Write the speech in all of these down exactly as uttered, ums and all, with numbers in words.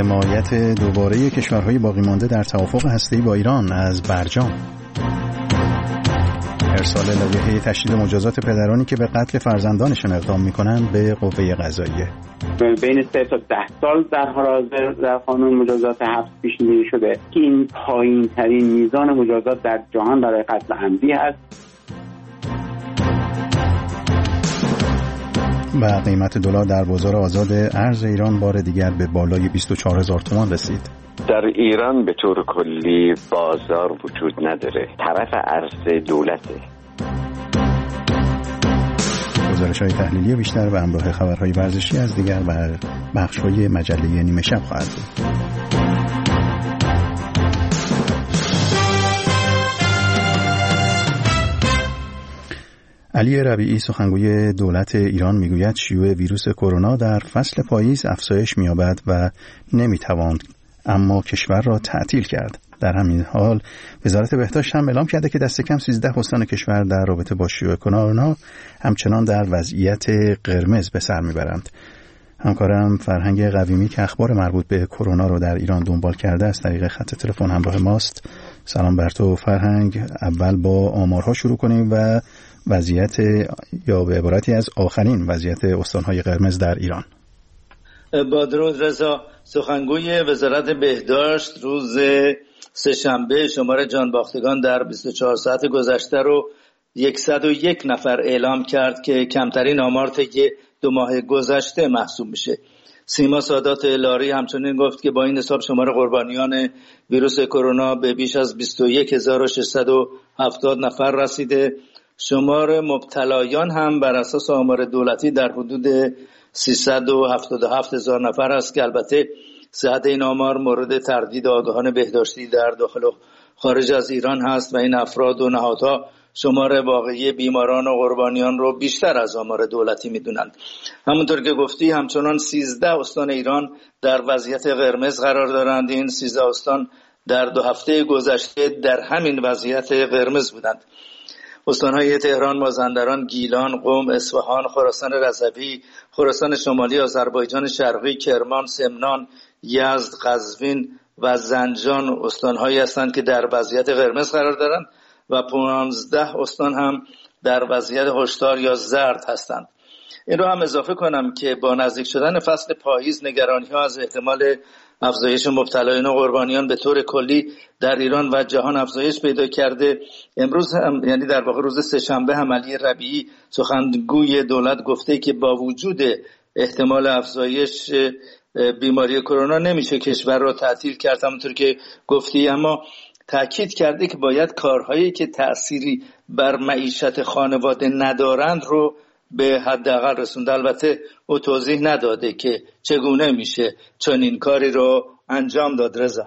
حمایت دوباره کشورهای باقی مانده در توافق هسته‌ای با ایران از برجام. ارسال لایحه تشدید مجازات پدرانی که به قتل فرزندانشان اقدام می‌کنند به قوه قضاییه. بین سه تا ده سال در حال حاضر در قانون مجازات حبس پیش‌بینی شده که این پایین‌ترین میزان مجازات در جهان برای قتل عمدی است. و قیمت دلار در بازار آزاد ارز ایران بار دیگر به بالای بیست و چهار هزار تومان رسید. در ایران به طور کلی بازار وجود نداره، طرف ارز دولته. گزارش‌های تحلیلی بیشتر و همراه خبرهای ورزشی از دیگر بخش‌های مجله نیمه شب خواهد بود. علی ربیعی سخنگوی دولت ایران میگوید شیوع ویروس کرونا در فصل پاییز افزایش می‌یابد و نمی‌تواند اما کشور را تعطیل کرد. در همین حال وزارت بهداشت هم اعلام کرده که دست کم سیزده استان کشور در رابطه با شیوع کرونا همچنان در وضعیت قرمز به سر میبرند. همکارم فرهنگ قویمی که اخبار مربوط به کرونا رو در ایران دنبال کرده از طریق خط تلفن همراه ماست. سلام بر تو فرهنگ. اول با آمارها شروع کنیم و وضعیت یا به عبارتی از آخرین وضعیت استان‌های قرمز در ایران. با درود رضا، سخنگوی وزارت بهداشت روز سه‌شنبه شمار جانباختگان در بیست و چهار ساعت گذشته رو صد و یک نفر اعلام کرد که کمترین آمار طی دو ماه گذشته محسوب میشه. سیما سادات لاری همچنین گفت که با این حساب شمار قربانیان ویروس کرونا به بیش از بیست و یک هزار و ششصد و هفتاد نفر رسیده. شمار مبتلایان هم بر اساس آمار دولتی در حدود سیصد و هفتاد و هفت هزار نفر است که البته صحت این آمار مورد تردید آگاهان بهداشتی در داخل و خارج از ایران هست و این افراد و نهادها شمار واقعی بیماران و قربانیان رو بیشتر از آمار دولتی میدونند. همونطور که گفتی همچنان سیزده استان ایران در وضعیت قرمز قرار دارند. این سیزده استان در دو هفته گذشته در همین وضعیت قرمز بودند. استان‌های تهران، مازندران، گیلان، قم، اصفهان، خراسان رضوی، خراسان شمالی، آذربایجان شرقی، کرمان، سمنان، یزد، قزوین و زنجان استان‌هایی هستند که در وضعیت قرمز قرار دارند و پانزده استان هم در وضعیت هشدار یا زرد هستند. این رو هم اضافه کنم که با نزدیک شدن فصل پاییز نگرانی‌ها از احتمال افزایش مبتلایان و قربانیان به طور کلی در ایران و جهان افزایش پیدا کرده. امروز هم یعنی در واقع روز سه‌شنبه هم علی ربیعی سخنگوی دولت گفته که با وجود احتمال افزایش بیماری کرونا نمیشه کشور را تعطیل کرد همونطور که گفتی، اما تاکید کرده که باید کارهایی که تأثیری بر معیشت خانواده ندارند رو به حداقل رسونده. البته او توضیح نداده که چگونه میشه چنین کاری رو انجام داد. رضا،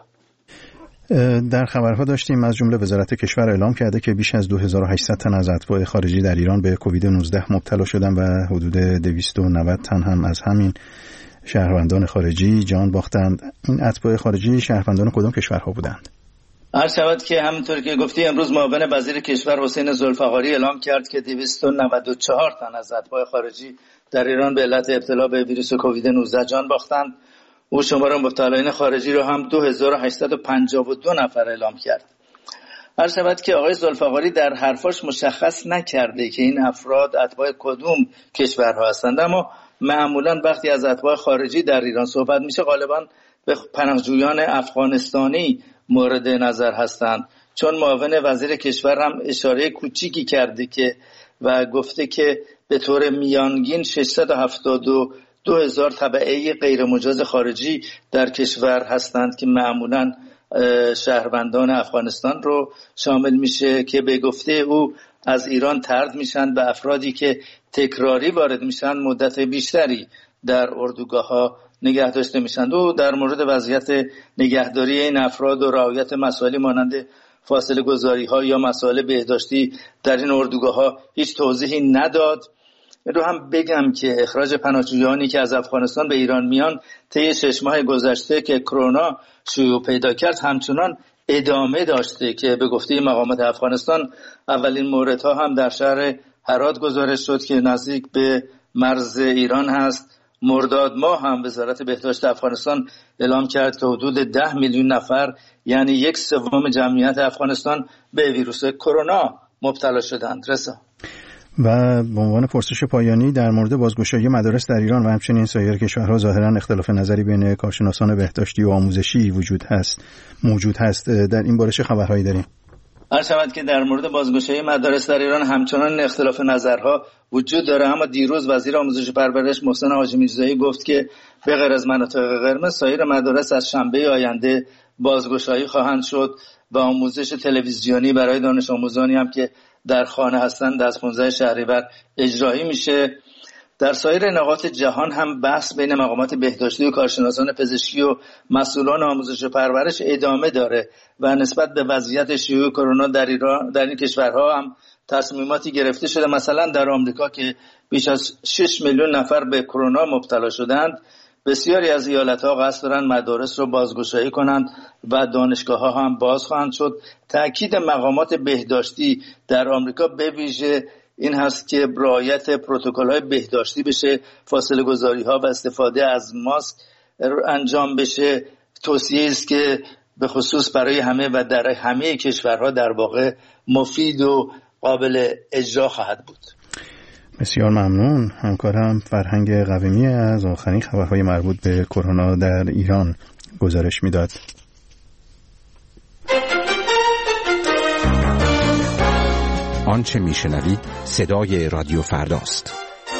در خبرها داشتیم از جمله وزارت کشور اعلام کرده که بیش از دو هزار و هشتصد تن از اتباع خارجی در ایران به کووید نوزده مبتلا شدن و حدود دویست و نود تن هم از همین شهروندان خارجی جان باختند. این اتباع خارجی شهروندان کدام کشورها بودند؟ عرض شود که همونطور که گفتی امروز معاون وزیر کشور حسین ذوالفقاری اعلام کرد که دویست و نود و چهار تن از اتباع خارجی در ایران به علت ابتلا به ویروس کووید نوزده جان باختند. او شمار مبتلایان خارجی را هم دو هزار و هشتصد و پنجاه و دو نفر اعلام کرد. عرض شود که آقای ذوالفقاری در حرفاش مشخص نکرده که این افراد اتباع کدوم کشورها هستند، اما معمولا وقتی از اتباع خارجی در ایران صحبت میشه غالبا به پناهجویان افغانستانی مورد نظر هستند، چون معاون وزیر کشور هم اشاره کوچیکی کرده که و گفته که به طور میانگین ششصد و هفتاد و دو هزار تبعه غیر مجاز خارجی در کشور هستند که معمولاً شهروندان افغانستان رو شامل میشه که به گفته او از ایران طرد میشن و افرادی که تکراری وارد میشن مدت بیشتری در اردوگاه‌ها نگه داشته میشن. و در مورد وضعیت نگهداری این افراد و رعایت مسائلی مانند فاصله گذاری ها یا مسائل بهداشتی در این اردوگاه ها هیچ توضیحی نداد. رو هم بگم که اخراج پناهجویانی که از افغانستان به ایران میان طی شش ماه گذشته که کرونا شیوع پیدا کرد همچنان ادامه داشته که به گفته مقامات افغانستان اولین موردها هم در شهر هرات گزارش شد که نزدیک به مرز ایران هست. مرداد ماه هم وزارت بهداشت افغانستان اعلام کرد که حدود ده میلیون نفر یعنی یک سوم جمعیت افغانستان به ویروس کرونا مبتلا شدند. رضا. و به عنوان پرسش پایانی در مورد بازگشایی مدارس در ایران و همچنین سایر کشورها ظاهرا اختلاف نظری بین کارشناسان بهداشتی و آموزشی وجود هست موجود هست در این باره چه خبرهایی داریم؟ عرض شود که در مورد بازگشایی مدارس در ایران همچنان اختلاف نظرها وجود داره، اما دیروز وزیر آموزش و پرورش محسن هاشمی‌رضایی گفت که به غیر از مناطق قرمز سایر مدارس از شنبه آینده بازگشایی خواهند شد و آموزش تلویزیونی برای دانش آموزانی هم که در خانه هستند از پانزده شهریور اجرایی میشه. در سایر نقاط جهان هم بحث بین مقامات بهداشتی و کارشناسان پزشکی و مسئولان آموزش و پرورش ادامه داره و نسبت به وضعیت شیوع کرونا در ایران در این کشورها هم تصمیماتی گرفته شده. مثلا در آمریکا که بیش از شش میلیون نفر به کرونا مبتلا شدند، بسیاری از ایالت‌ها قصد دارند مدارس رو بازگشایی کنند و دانشگاه‌ها هم باز خواهند شد. تأکید مقامات بهداشتی در آمریکا به ویژه این هست که رعایت پروتکل‌های بهداشتی بشه، فاصله گذاری‌ها و استفاده از ماسک انجام بشه. توصیه است که به خصوص برای همه و در همه کشورها در واقع مفید و قابل اجرا خواهد بود. بسیار ممنون. همکارم فرهنگ قویمی از آخرین خبرهای مربوط به کرونا در ایران گزارش میداد. آنچه میشنوید صدای رادیو فرداست.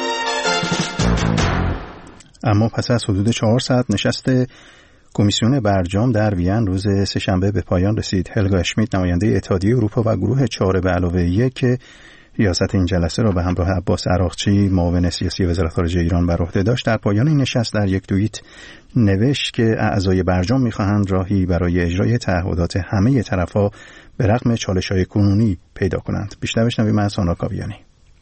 اما پس از حدود چهار ساعت نشست کمیسیون برجام در وین روز سه‌شنبه به پایان رسید. هلگا اشمیت نماینده اتحادیه اروپا و گروه چهار به علاوه یک که ریاست این جلسه را به همراه عباس عراقچی معاون سیاسی وزارت خارجه ایران بر عهده داشت در پایان این نشست در یک توییت نوشت که اعضای برجام می‌خواهند راهی برای اجرای تعهدات همه طرف‌ها به رغم چالش‌های کنونی پیدا کنند. بیشتر بشنویم از سانا کاویانی.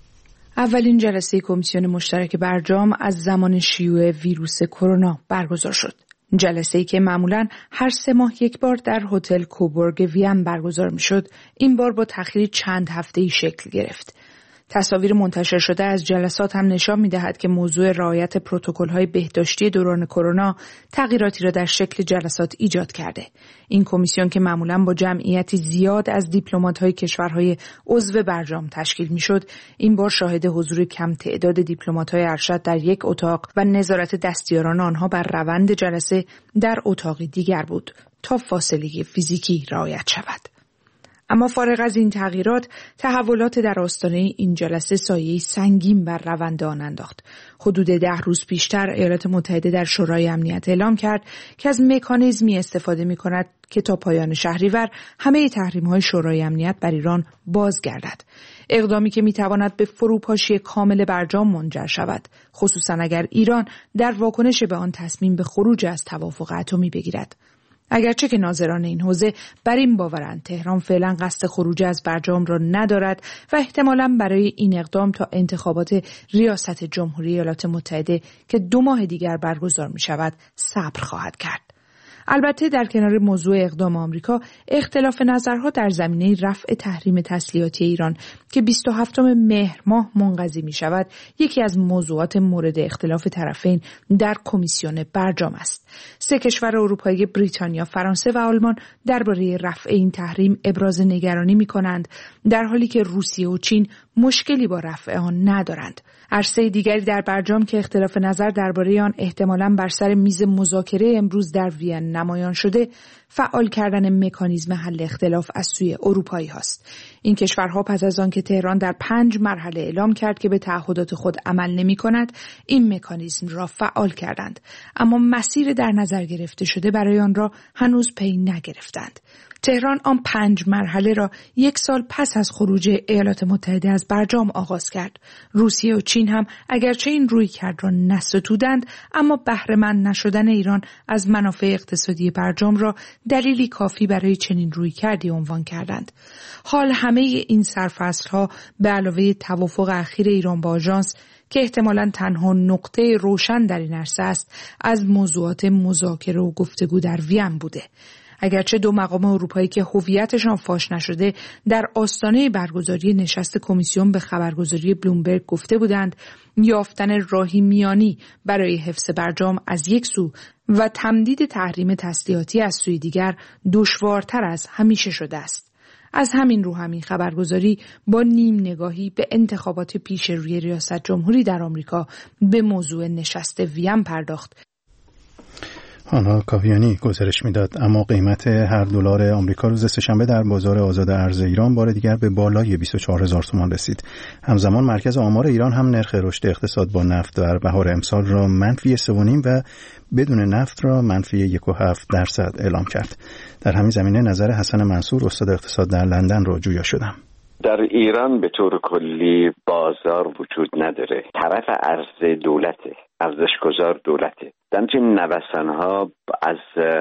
اولین جلسه کمیسیون مشترک برجام از زمان شیوع ویروس کرونا برگزار شد. جلسه‌ای که معمولاً هر سه ماه یک بار در هتل کوبورگ وین برگزار می‌شد، این بار با تأخیری چند هفته‌ای شکل گرفت. تصاویر منتشر شده از جلسات هم نشان می‌دهد که موضوع رعایت پروتکل‌های بهداشتی دوران کرونا تغییراتی را در شکل جلسات ایجاد کرده. این کمیسیون که معمولاً با جمعیتی زیاد از دیپلمات‌های کشورهای عضو برجام تشکیل می‌شد، این بار شاهد حضور کم تعداد دیپلمات‌های ارشد در یک اتاق و نظارت دستیاران آنها بر روند جلسه در اتاقی دیگر بود تا فاصله فیزیکی رعایت شود. اما فارغ از این تغییرات، تحولات در آستانه این جلسه سایه‌ای سنگین بر روند آن انداخت. حدود ده روز پیشتر ایالات متحده در شورای امنیت اعلام کرد که از مکانیزمی استفاده می‌کند که تا پایان شهریور همه تحریم‌های شورای امنیت بر ایران بازگردد. اقدامی که می‌تواند به فروپاشی کامل برجام منجر شود، خصوصاً اگر ایران در واکنش به آن تصمیم به خروج از توافق اتمی بگیرد. اگرچه که ناظران این حوزه بر این باورند تهران فعلا قصد خروج از برجام را ندارد و احتمالاً برای این اقدام تا انتخابات ریاست جمهوری ایالات متحده که دو ماه دیگر برگزار می شود صبر خواهد کرد. البته در کنار موضوع اقدام آمریکا، اختلاف نظرها در زمینه رفع تحریم تسلیحاتی ایران که بیست و هفتم مهر ماه منقضی می شود، یکی از موضوعات مورد اختلاف طرفین در کمیسیون برجام است. سه کشور اروپایی بریتانیا، فرانسه و آلمان درباره رفع این تحریم ابراز نگرانی می کنند، در حالی که روسیه و چین مشکلی با رفع آن ندارند. عرصه دیگری در برجام که اختلاف نظر درباره آن احتمالاً بر سر میز مذاکره امروز در وین نمایان شده، فعال کردن مکانیزم حل اختلاف از سوی اروپایی هاست. این کشورها پس از آن که تهران در پنج مرحله اعلام کرد که به تعهدات خود عمل نمی کند، این مکانیزم را فعال کردند، اما مسیر در نظر گرفته شده برای آن را هنوز پی نگرفتند. تهران آن پنج مرحله را یک سال پس از خروج ایالات متحده از برجام آغاز کرد. روسیه و چین هم اگرچه این رویکرد را نستودند، اما بهره‌مند نشدن ایران از منافع اقتصادی برجام را دلیلی کافی برای چنین رویکردی عنوان کردند. حال همه این سرفصل‌ها به علاوه توافق اخیر ایران با آژانس که احتمالاً تنها نقطه روشن در این عرصه است، از موضوعات مذاکره و گفتگو در وین بوده. اگرچه دو مقام اروپایی که هویتشان فاش نشده در آستانه برگزاری نشست کمیسیون به خبرگزاری بلومبرگ گفته بودند یافتن راهی میانی برای حفظ برجام از یک سو و تمدید تحریم تسلیحاتی از سوی دیگر دشوارتر از همیشه شده است. از همین رو همین خبرگزاری با نیم نگاهی به انتخابات پیش روی ریاست جمهوری در آمریکا به موضوع نشست وین پرداخت. آنا کاویانی گزارش میداد. اما قیمت هر دلار آمریکا روز سه‌شنبه در بازار آزاد ارز ایران بار دیگر به بالای بیست و چهار هزار تومان رسید. همزمان مرکز آمار ایران هم نرخ رشد اقتصاد با نفت در بهار امسال را منفی سه و نیم و بدون نفت را منفی یک و هفت درصد اعلام کرد. در همین زمینه نظر حسن منصور استاد اقتصاد در لندن را جویا شدم. در ایران به طور کلی بازار وجود نداره. طرف عرضه دولته، ارزشگذار دولته. در این نوسان‌ها از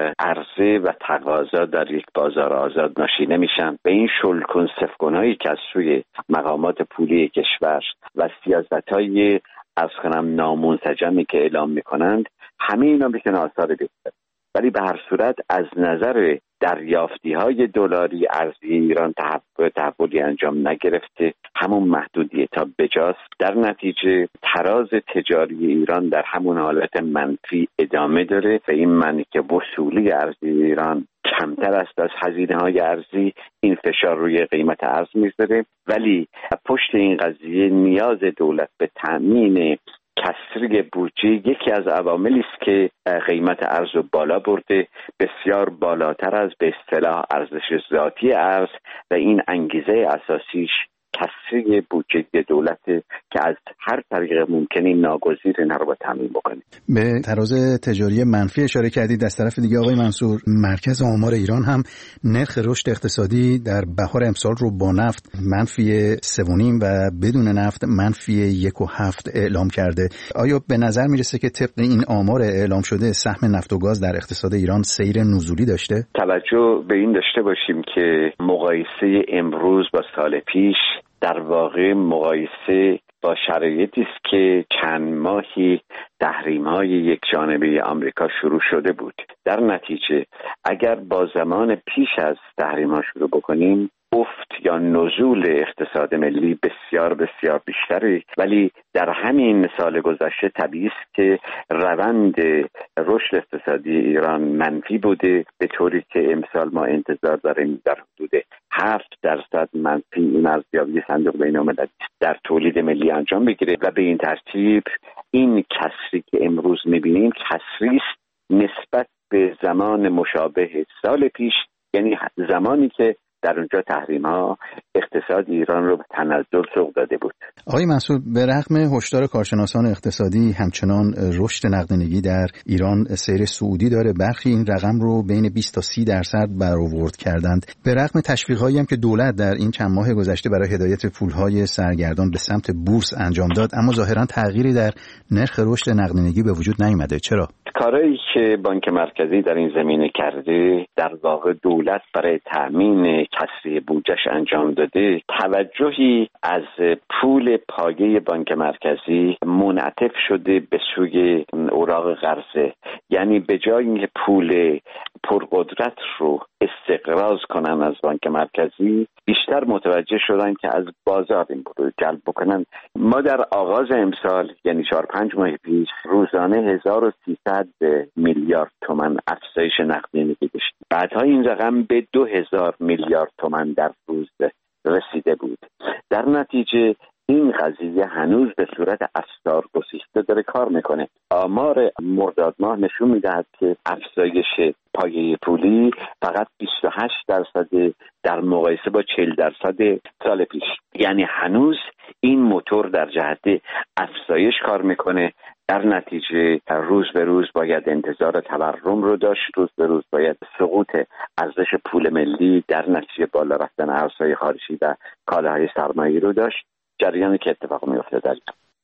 عرضه و تقاضا در یک بازار آزاد ناشی نمیشن. به این شلکن سفکنایی که از سوی مقامات پولی کشور و سیاست‌های از کنم نامنسجمی که اعلام میکنند، همه اینا میتونه آثار بگذاره. ولی به هر صورت از نظر دریافتی های دلاری ارزی ایران تحولی انجام نگرفته، همون محدودیت‌ها بجاست. در نتیجه تراز تجاری ایران در همون حالت منفی ادامه داره و این معنی که وصولی ارزی ایران کمتر است از هزینه های ارزی، این فشار روی قیمت ارز میذاره. ولی پشت این قضیه نیاز دولت به تامین کسری بودجه یکی از عواملی است که قیمت ارز رو بالا برده، بسیار بالاتر از به اصطلاح ارزش ذاتی ارز، و این انگیزه اساسیش کسری بودجه دولت که از هر طریق ممکنی ناگزیر این رو تامین بکنه. به تراز تجاری منفی اشاره کردید. از طرف دیگه آقای منصور، مرکز آمار ایران هم نرخ رشد اقتصادی در بهار امسال رو با نفت منفی سه و نیم و بدون نفت منفی یک و هفت اعلام کرده. آیا به نظر میرسه که طبق این آمار اعلام شده سهم نفت و گاز در اقتصاد ایران سیر نزولی داشته؟ توجه به این داشته باشیم که مقایسه امروز با سال پیش در واقع مقایسه با شرایطی است که چند ماهی تحریم‌های یک جانبه آمریکا شروع شده بود. در نتیجه اگر با زمان پیش از تحریم‌ها شروع بکنیم، افت یا نزول اقتصاد ملی بسیار بسیار بیشتری، ولی در همین سال گذشته طبیعی است که روند رشد اقتصادی ایران منفی بوده، به طوری که امسال ما انتظار داریم در حدود هفت درصد منفی این ارزیابی صندوق بین‌المللی در تولید ملی انجام بگیره و به این ترتیب این کسری که امروز می‌بینیم کسری است نسبت به زمان مشابه سال پیش، یعنی زمانی که در اونجا تحریم ها اقتصاد ایران رو به تنزل سوق داده بود. آقای منصور، به رغم هشدار کارشناسان اقتصادی همچنان رشد نقدینگی در ایران سیر صعودی داره. برخی این رقم رو بین بیست تا سی درصد برآورد کردند. به رغم تشویق‌هایی هم که دولت در این چند ماه گذشته برای هدایت پول‌های سرگردان به سمت بورس انجام داد، اما ظاهراً تغییری در نرخ رشد نقدینگی به وجود نیامده. چرا؟ کارهایی که بانک مرکزی در این زمینه کرده، در واقع دولت برای تامین کسری بودجهش انجام داده، توجهی از پول پایه بانک مرکزی منعطف شده به سوی اوراق قرضه. یعنی به جای اینکه پول پرقدرت رو استقراض کنن از بانک مرکزی، بیشتر متوجه شدن که از بازار این پول جلب بکنن. ما در آغاز امسال، یعنی چهار پنج ماه پیش، روزانه هزار و سیصد میلیارد تومان افزایش نقدینگی داشتیم. بعدها این رقم به دو هزار میلیارد تومان در روز رسیده بود. در نتیجه این قضیه هنوز به صورت افزار گسسته داره کار میکنه. آمار مرداد ماه نشون میدهد که افزایش پایه پولی فقط بیست و هشت درصد در مقایسه با چهل درصد سال پیش. یعنی هنوز این موتور در جهت افزایش کار میکنه. در نتیجه روز به روز باید انتظار تورم رو داشت، روز به روز باید سقوط ارزش پول ملی در نتیجه بالا رفتن ارزهای خارجی و کالاهای سرمایه‌ای رو داشت، جریانی که اتفاق میفته در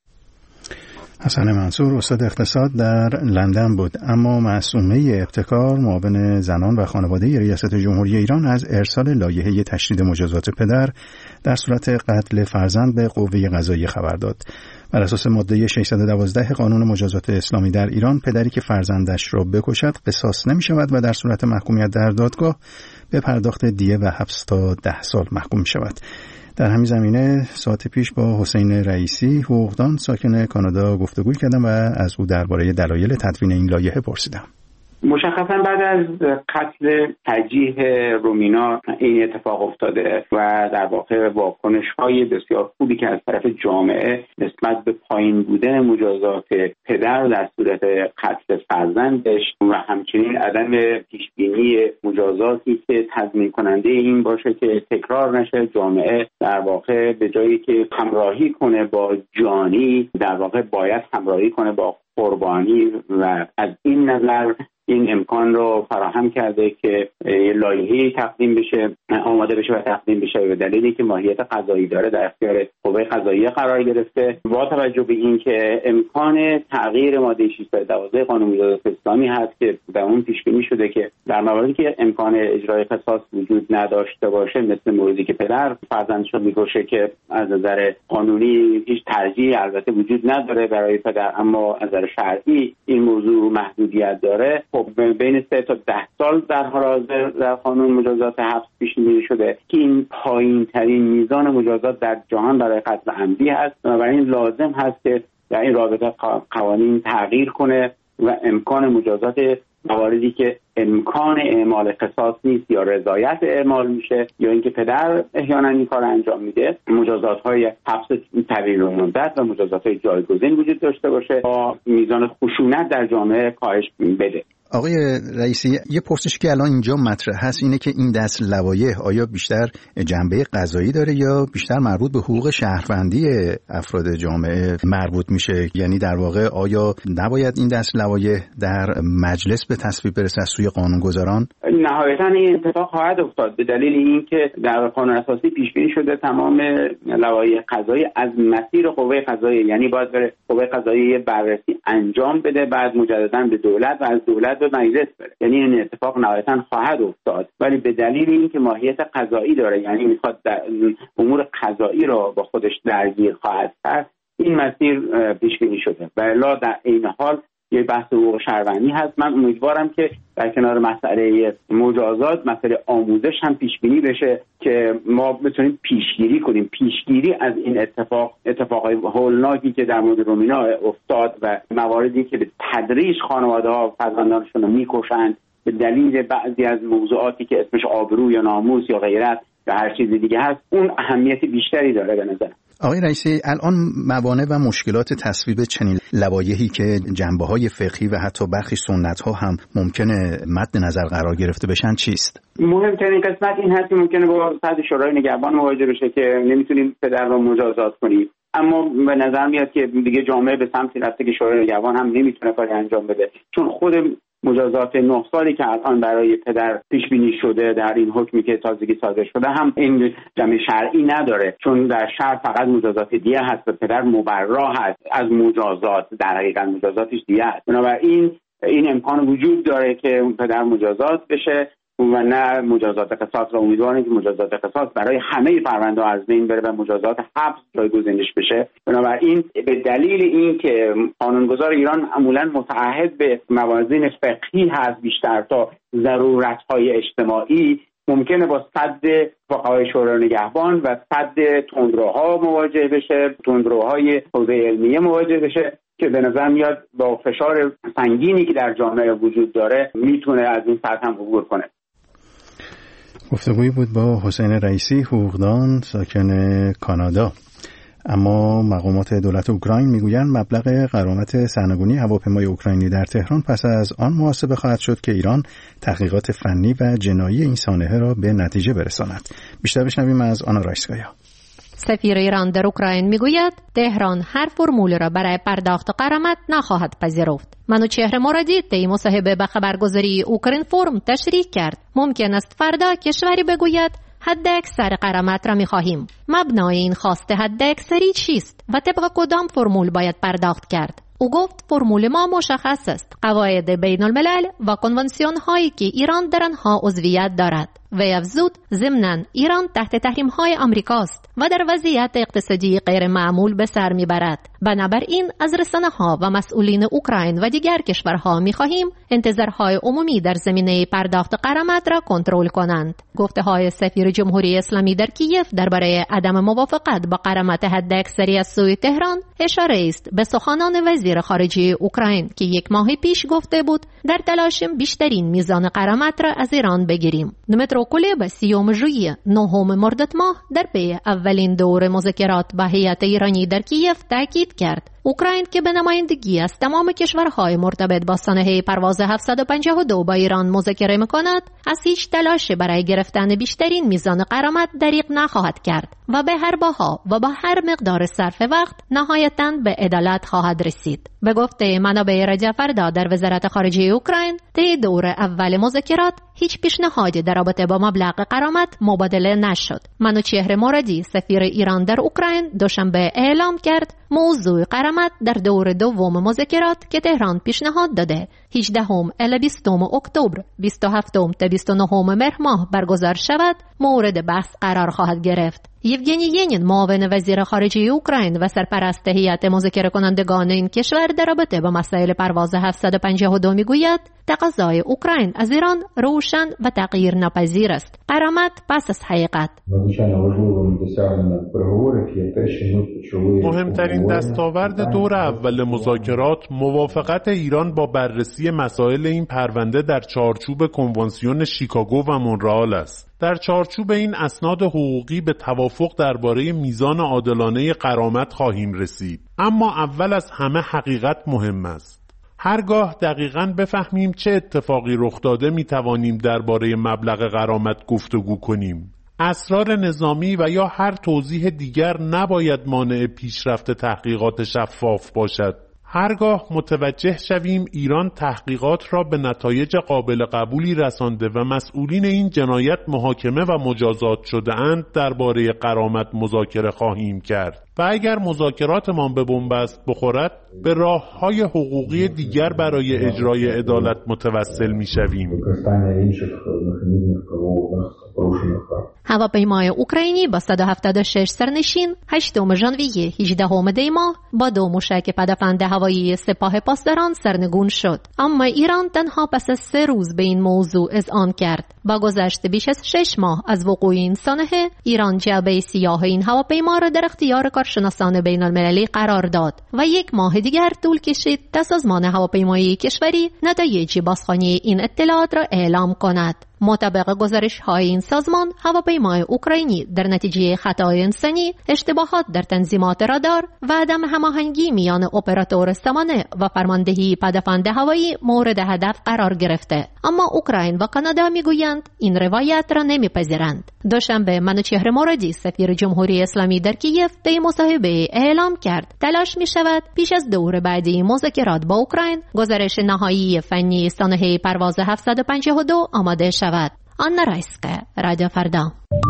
حسن منصور استاد اقتصاد در لندن بود. اما معصومه ابتکار، معاون زنان و خانواده ریاست جمهوری ایران، از ارسال لایحه تشدید مجازات پدر در صورت قتل فرزند به قوه قضاییه خبر داد. بر اساس ماده ششصد و دوازده قانون مجازات اسلامی در ایران، پدری که فرزندش را بکشد قصاص نمی شود و در صورت محکومیت در دادگاه به پرداخت دیه و حبس تا ده سال محکوم می شود. در همین زمینه ساعت پیش با حسین رئیسی، حقوقدان ساکن کانادا، گفتگو کردم و از او درباره دلایل تدوین این لایحه پرسیدم. مشخصا بعد از قتل ترجیح رومینا این اتفاق افتاده و در واقع واکنش‌های بسیار خوبی که از طرف جامعه نسبت به پایین بودن مجازات پدر در صورت قتل فرزندش و همچنین عدم پیشبینی مجازاتی که تضمین کننده این باشه که تکرار نشه، جامعه در واقع به جایی که همراهی کنه با جانی در واقع باید همراهی کنه با قربانی و از این نظر این امکان رو فراهم کرده که لایحه‌ای تقدیم بشه، آماده بشه و تقدیم بشه به دلیلی که ماهیت قضایی داره در اختیار قوه قضاییه قرار گرفته. با توجه به این که امکان تغییر ماده ششصد و دوازده قانون مجازات اسلامی هست که در اون پیش بینی شده که در مواردی که امکان اجرای قصاص وجود نداشته باشه، مثل موردی که پدر فرزندش رو می‌کشه که از نظر قانونی هیچ ترجیحی البته وجود نداره برای پدر، اما از نظر شرعی این موضوع محدودیت داره. بین سه تا ده سال در حال حاضر در قانون مجازات حبس پیش بینی شده که این پایین ترین میزان مجازات در جهان برای قتل عمدی هست. بنابراین لازم هست که در این رابطه قوانین تغییر کنه و امکان مجازات مواردی که امکان اعمال قصاص نیست یا رضایت اعمال میشه یا اینکه پدر احیانا این کار انجام میده، مجازات‌های حبس طویل المدت و مجازات‌های جایگزین وجود داشته باشه با میزان خشونت در جامعه کاهش بده. آقای رئیسی، یه پرسش که الان اینجا مطرح هست اینه که این دست لوایح آیا بیشتر جنبه قضایی داره یا بیشتر مربوط به حقوق شهروندی افراد جامعه مربوط میشه؟ یعنی در واقع آیا نباید این دست لوایح در مجلس به تصویب برسه از سوی قانونگذاران؟ نهایتاً این اتفاق خواهد افتاد به دلیل اینکه در قانون اساسی پیش بینی شده تمام لوایح قضایی از مسیر قوه قضاییه، یعنی باید بره قوه قضاییه بررسی انجام بده، بعد مجدداً به دولت و از دولت به مجلس بره. یعنی این اتفاق نهایتاً خواهد افتاد، ولی به دلیل اینکه ماهیت قضایی داره، یعنی میخواد امور قضایی را با خودش درگیر خواهد کرد، این مسیر پیش بینی شده. و الا در این حال یه بحث حقوق شهروندی هست. من امیدوارم که در کنار مسئله مجازات مسئله آموزش هم پیش بینی بشه که ما بتونیم پیشگیری کنیم، پیشگیری از این اتفاق اتفاقای هولناکی که در مورد رومینا افتاد و مواردی که به تدریج خانواده‌ها فرزندانشون رو میکشند به دلیل بعضی از موضوعاتی که اسمش آبرو یا ناموس یا غیرت یا هر چیز دیگه هست، اون اهمیت بیشتری داره به نظر. آقای رئیسی، الان موانع و مشکلات تصویب چنین لوایحی که جنبه‌های فقهی و حتی برخی سنت‌ها هم ممکنه مد نظر قرار گرفته بشن چیست؟ مهمترین قسمت این هست که ممکنه با صد شورای نگهبان مواجه بشه که نمیتونیم پدر رو مجازات کنیم، اما به نظر میاد که دیگه جامعه به سمتی رفته که شورای نگهبان هم نمیتونه کاری انجام بده، چون خود مجازات نه سالی که الان برای پدر پیش بینی شده در این حکمی که تازگی صادر شده هم این جمع شرعی نداره، چون در شرع فقط مجازات دیه هست و پدر مبرا هست از مجازات، در حقیقت مجازاتش دیه هست. بنابراین این امکان وجود داره که پدر مجازات بشه و نه مجازات قصاص را. امیدوارم که مجازات قصاص برای همه پرونده از بین بره و مجازات حبس جایگزینش بشه. بنابراین به دلیل این که قانونگذار ایران معمولاً متعهد به موازین فقهی هست بیشتر تا ضرورت‌های اجتماعی، ممکنه با صد فقهای شورای نگهبان و صد تندروها مواجه بشه، تندروهای حوزه علمیه مواجه بشه که به نظر میاد با فشار سنگینی که در جامعه وجود داره میتونه از این سطح هم عبور کنه. گفتگویی بود با حسین رئیسی، حقوقدان ساکن کانادا. اما مقامات دولت اوکراین میگویند مبلغ غرامت سرنگونی هواپیمای اوکراینی در تهران پس از آن محاسبه خواهد شد که ایران تحقیقات فنی و جنایی این سانحه را به نتیجه برساند. بیشتر بشنویم از آنا رایسکایا. سفیر ایران در اوکراین میگوید تهران هر فرمول را برای پرداخت غرامت نخواهد پذیرفت. منوچهر مرادی طی مصاحبه به خبرگزاری اوکراین فورم تشریح کرد ممکن است فردا کشوری بگوید حد اکثر غرامت را می‌خواهیم. مبنای این خواسته حد اکثری چیست و طبق کدام فرمول باید پرداخت کرد؟ او گفت فرمول ما مشخص است. قواعد بین الملل و کنوانسیون هایی که ایران در آنها عضویت دارد. و افزود ضمناً ایران تحت تحریم‌های آمریکاست و در وضعیت اقتصادی غیر معمول به سر میبرد. بنابراین از رسانه‌ها و مسئولین اوکراین و دیگر کشورها می‌خواهیم انتظارهای عمومی در زمینه پرداخت غرامت را کنترل کنند. گفته‌های سفیر جمهوری اسلامی در کیف درباره عدم موافقت با غرامت حداکثری از سوی تهران اشاره است به سخنان وزیر خارجه اوکراین که یک ماه پیش گفته بود در تلاشیم بیشترین میزان غرامت را از ایران بگیریم. دمیترو کولبا سیوم ژوئیه نهم مرداد ماه در پی اولین دور مذاکرات با هیئت ایرانی در کیف تاکید کرد اوکراین که به نمایندگی از تمام کشورهای مرتبط با سانحه پرواز هفتصد و پنجاه و دو با ایران مذاکره می‌کند، از هیچ تلاشی برای گرفتن بیشترین میزان غرامت دریغ نخواهد کرد و به هر بها و با هر مقدار صرف وقت نهایتاً به عدالت خواهد رسید. به گفته منابع رادیو فردا در وزارت خارجه اوکراین، طی دور اول مذاکرات هیچ پیشنهادی در رابطه با مبلغ غرامت مبادله نشد. منوچهر مرادی سفیر ایران در اوکراین دوشنبه اعلام کرد موضوع غرامت در دور دوم مذاکرات که تهران پیشنهاد داده هجدهم الی بیستم اکتبر بیست و هفتم تا بیست و نهم مهر ماه برگزار شود مورد بحث قرار خواهد گرفت. یوگنی ینین معاون وزیر خارجه اوکراین و سرپرست هیئت مذاکره کنندگان این کشور در رابطه با مسائل پرواز هفتصد و پنجاه و دو میگوید تقاضای اوکراین از ایران روشن و تغییر ناپذیر است. غرامت پس از حقیقت. مهمترین دستاورد دور اول مذاکرات موافقت ایران با بررسی مسائل این پرونده در چارچوب کنوانسیون شیکاگو و مونرئال است. در چارچوب این اسناد حقوقی به توافق درباره میزان عادلانه غرامت خواهیم رسید. اما اول از همه حقیقت مهم است. هرگاه دقیقاً بفهمیم چه اتفاقی رخ داده میتوانیم درباره مبلغ غرامت گفتگو کنیم. اسرار نظامی و یا هر توضیح دیگر نباید مانع پیشرفت تحقیقات شفاف باشد. هرگاه متوجه شویم ایران تحقیقات را به نتایج قابل قبولی رسانده و مسئولین این جنایت محاکمه و مجازات شده اند درباره غرامت مذاکره خواهیم کرد و اگر مذاکراتمان به بنبست بخورد به راه‌های حقوقی دیگر برای اجرای عدالت متوسل می‌شویم. هواپیمای اوکراینی با صد و هفتاد و شش سرنشین هشتم ژانویه هجدهم دی ماه با دو موشک پدافند هوایی سپاه پاسداران سرنگون شد. اما ایران تنها پس از سه روز به این موضوع اذعان کرد. با گذشت بیش از شش ماه از وقوع این سانحه، ایران جعبه سیاه این هواپیما را در اختیار کارشناسان بین المللی قرار داد و یک ماه دیگر طول کشید تا سازمان هواپیمایی کشوری نتایج بازخوانی این اطلاعات را اعلام کند. مطابق گزارش های این سازمان، هواپیمای اوکراینی در نتیجه خطای انسانی، اشتباهات در تنظیمات رادار و عدم هماهنگی میان اپراتور سامانه و فرماندهی پدافند هوایی مورد هدف قرار گرفته. اما اوکراین و کانادا میگویند این روایت را نمیپذیرند. دوشنبه منوچهر مرادی سفیر جمهوری اسلامی در کیف طی مصاحبه اعلام کرد تلاش می شود پیش از دور بعدی مذاکرات با اوکراین گزارش نهایی فنی سانحه پرواز هفتصد و پنجاه و دو آماده شود. آنا رایسکه، رادیو فردا.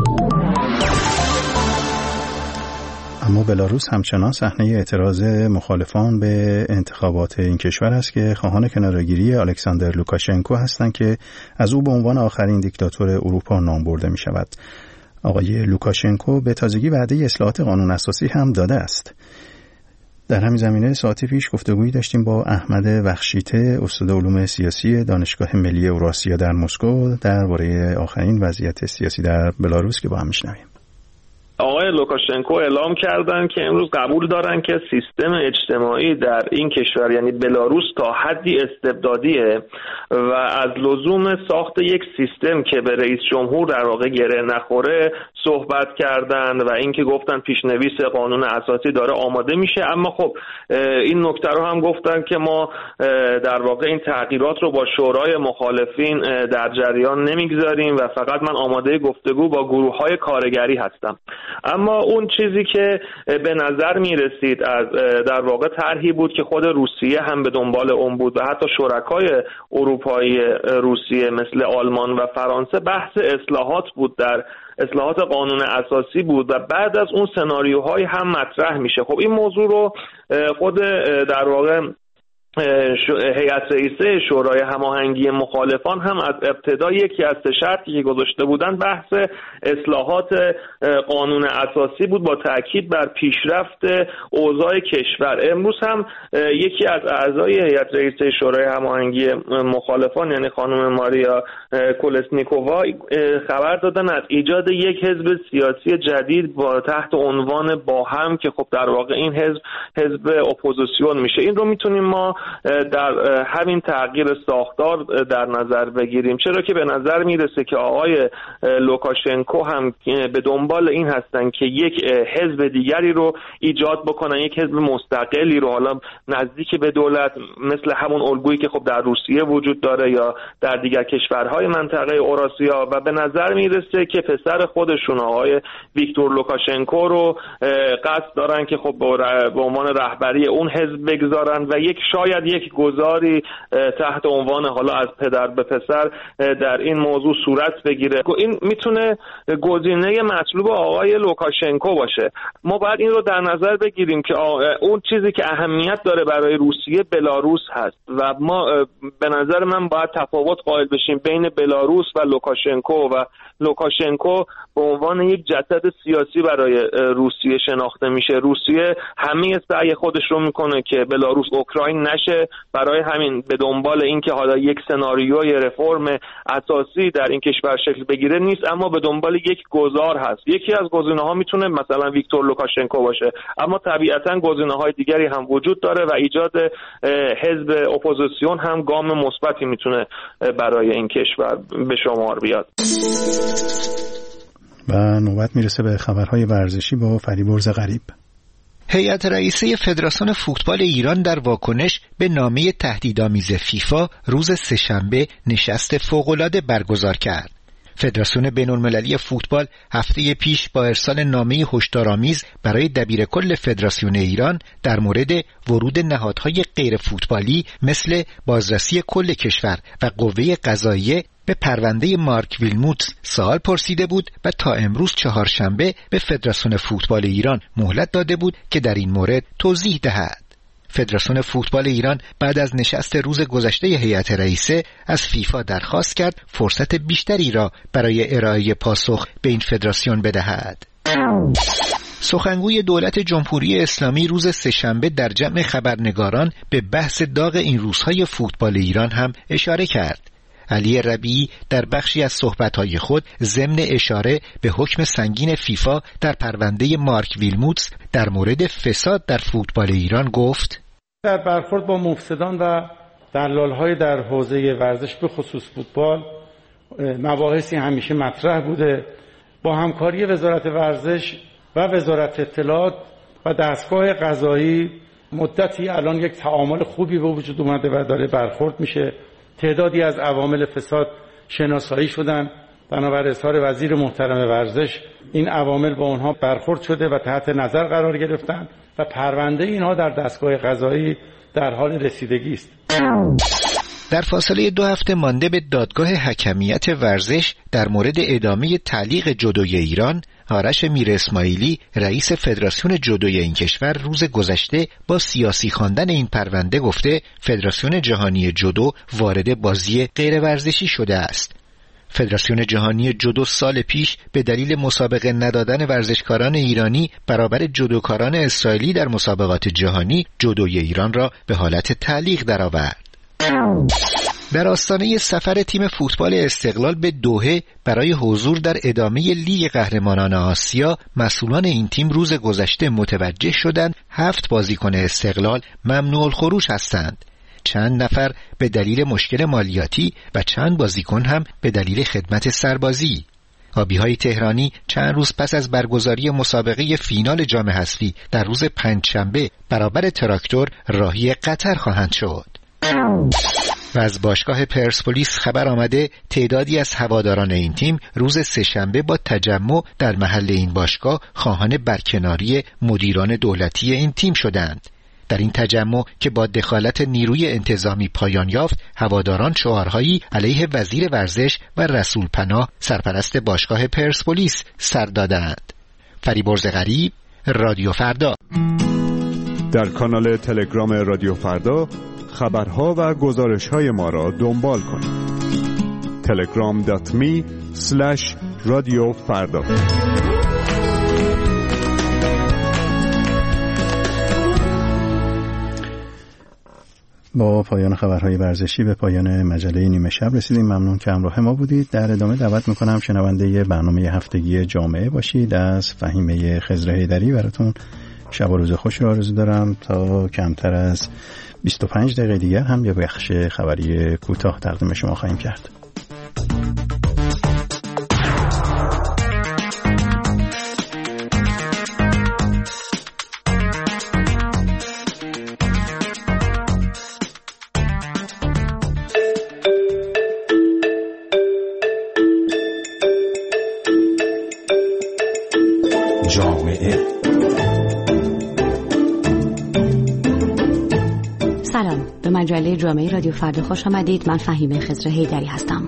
اما بلاروس همچنان صحنه اعتراض مخالفان به انتخابات این کشور است که خواهان کناره‌گیری الکساندر لوکاشنکو هستند که از او به عنوان آخرین دیکتاتور اروپا نام برده می شود. آقای لوکاشنکو به تازگی وعده اصلاحات قانون اساسی هم داده است. در همین زمینه ساعتی پیش گفتگویی داشتیم با احمد وخشیته، استاد علوم سیاسی دانشگاه ملی اوراسیا در مسکو درباره آخرین وضعیت سیاسی در بلاروس که با هم میشنویم. آقای لوکاشنکو اعلام کردن که امروز قبول دارن که سیستم اجتماعی در این کشور یعنی بلاروس تا حدی استبدادیه و از لزوم ساخت یک سیستم که به رئیس جمهور در واقع گره نخوره صحبت کردن و اینکه گفتن پیشنویس قانون اساسی داره آماده میشه. اما خب این نکته رو هم گفتن که ما در واقع این تغییرات رو با شورای مخالفین در جریان نمیگذاریم و فقط من آماده گفتگو با گروه‌های کارگری هستم. اما اون چیزی که به نظر می رسید از در واقع طرحی بود که خود روسیه هم به دنبال اون بود و حتی شرکای اروپایی روسیه مثل آلمان و فرانسه بحث اصلاحات بود، در اصلاحات قانون اساسی بود و بعد از اون سناریوهای هم مطرح میشه. خب این موضوع رو خود در واقع هیئت رئیسه شورای هماهنگی مخالفان هم از ابتدا یکی از سه شرطی که گذاشته بودن بحث اصلاحات قانون اساسی بود، با تاکید بر پیشرفت اوضاع کشور. امروز هم یکی از اعضای هیئت رئیسه شورای هماهنگی مخالفان یعنی خانم ماریا کولسنیکووا خبر دادن از ایجاد یک حزب سیاسی جدید با تحت عنوان با هم که خب در واقع این حزب حزب اپوزیسیون میشه. این رو میتونیم ما در همین تغییر ساختار در نظر بگیریم، چرا که به نظر میرسه که آقای لوکاشنکو هم به دنبال این هستن که یک حزب دیگری رو ایجاد بکنن، یک حزب مستقلی رو حالا نزدیک به دولت مثل همون الگویی که خب در روسیه وجود داره یا در دیگر کشورهای منطقه اوراسیا، و به نظر میرسه که پسر خودشون آقای ویکتور لوکاشنکو رو قصد دارن که خب به عنوان رهبری اون حزب بگذارن و یک شاید یک گذاری تحت عنوان حالا از پدر به پسر در این موضوع صورت بگیره. این میتونه گزینه مطلوب آقای لوکاشنکو باشه. ما باید این رو در نظر بگیریم که اون چیزی که اهمیت داره برای روسیه بلاروس هست و ما به نظر من باید تفاوت قائل بشیم بین بلاروس و لوکاشنکو و لوکاشنکو به عنوان یک جسد سیاسی برای روسیه شناخته میشه. روسیه همه سعی خودش رو میکنه که بلاروس اوکراین نشه، برای همین به دنبال این که حالا یک سناریوی رفرم اساسی در این کشور شکل بگیره نیست، اما به دنبال یک گذار هست. یکی از گزینه‌ها میتونه مثلا ویکتور لوکاشنکو باشه، اما طبیعتاً گزینه‌های دیگری هم وجود داره و ایجاد حزب اپوزیسیون هم گام مثبتی میتونه برای این کشور به شمار بیاد. و نوبت میرسه به خبرهای ورزشی با فریبرز غریب. هیئت رئیسه فدراسیون فوتبال ایران در واکنش به نامه تهدیدآمیز فیفا روز سه‌شنبه نشست فوق‌العاده برگزار کرد. فدراسیون بین‌المللی فوتبال هفته پیش با ارسال نامه هشدارآمیز برای دبیرکل فدراسیون ایران در مورد ورود نهادهای غیر فوتبالی مثل بازرسی کل کشور و قوه قضاییه به پرونده مارک ویلموتس سوال پرسیده بود و تا امروز چهارشنبه به فدراسیون فوتبال ایران مهلت داده بود که در این مورد توضیح دهد. فدراسیون فوتبال ایران بعد از نشست روز گذشته هیئت رئیسه از فیفا درخواست کرد فرصت بیشتری را برای ارائه پاسخ به این فدراسیون بدهد. سخنگوی دولت جمهوری اسلامی روز سه‌شنبه در جمع خبرنگاران به بحث داغ این روزهای فوتبال ایران هم اشاره کرد. علی ربیعی در بخشی از صحبت‌های خود ضمن اشاره به حکم سنگین فیفا در پرونده مارک ویلموتس در مورد فساد در فوتبال ایران گفت: در برخورد با مفسدان و دلال‌های در حوزه ورزش به خصوص فوتبال مباحثی همیشه مطرح بوده. با همکاری وزارت ورزش و وزارت اطلاعات و دستگاه قضایی مدتی الان یک تعامل خوبی به وجود اومده و داره برخورد میشه. تعدادی از عوامل فساد شناسایی شدن، بنابر اظهار وزیر محترم ورزش این عوامل با اونها برخورد شده و تحت نظر قرار گرفتن و پرونده اینها در دستگاه قضایی در حال رسیدگی است. در فاصله دو هفته مانده به دادگاه حکمیت ورزش در مورد ادامه تعلیق جودوی ایران، آرش میر اسماعیلی رئیس فدراسیون جودوی این کشور روز گذشته با سیاسی خواندن این پرونده گفته فدراسیون جهانی جودو وارد بازی غیر ورزشی شده است. فدراسیون جهانی جودو سال پیش به دلیل مسابقه ندادن ورزشکاران ایرانی برابر جودوکاران اسرائیلی در مسابقات جهانی جودوی ایران را به حالت تعلیق درآورد. در آستانه سفر تیم فوتبال استقلال به دوحه برای حضور در ادامه لیگ قهرمانان آسیا، مسئولان این تیم روز گذشته متوجه شدند هفت بازیکن استقلال ممنوع الخروج هستند. چند نفر به دلیل مشکل مالیاتی و چند بازیکن هم به دلیل خدمت سربازی. آبی‌های تهرانی چند روز پس از برگزاری مسابقه فینال جام حذفی در روز پنجشنبه برابر تراکتور راهی قطر خواهند شد. و از باشگاه پرسپولیس خبر آمده تعدادی از هواداران این تیم روز سه‌شنبه با تجمع در محل این باشگاه خواهان برکناری مدیران دولتی این تیم شدند. در این تجمع که با دخالت نیروی انتظامی پایان یافت، هواداران شعارهایی علیه وزیر ورزش و رسول پناه سرپرست باشگاه پرسپولیس سر دادند. فریبرز غریب، رادیو فردا. در کانال تلگرام رادیو فردا خبرها و گزارش‌های ما را دنبال کنید. تلگرام دات می اسلش رادیو فردا. با پایان خبرهای ورزشی به پایان مجله نیمه شب رسیدیم. ممنون که همراه ما بودید. در ادامه دعوت میکنم شنونده برنامه هفتگی جامعه باشید. از فهیمه خضر حیدری براتون شب و روز خوش را آرزو دارم تا کمتر از بیست و پنج دقیقه دیگر هم یه بخش خبری کوتاه تقدیم شما خواهیم کرد. سلام، به مجله جامعه رادیو فردا خوش آمدید. من فهیمه خضر حیدری هستم.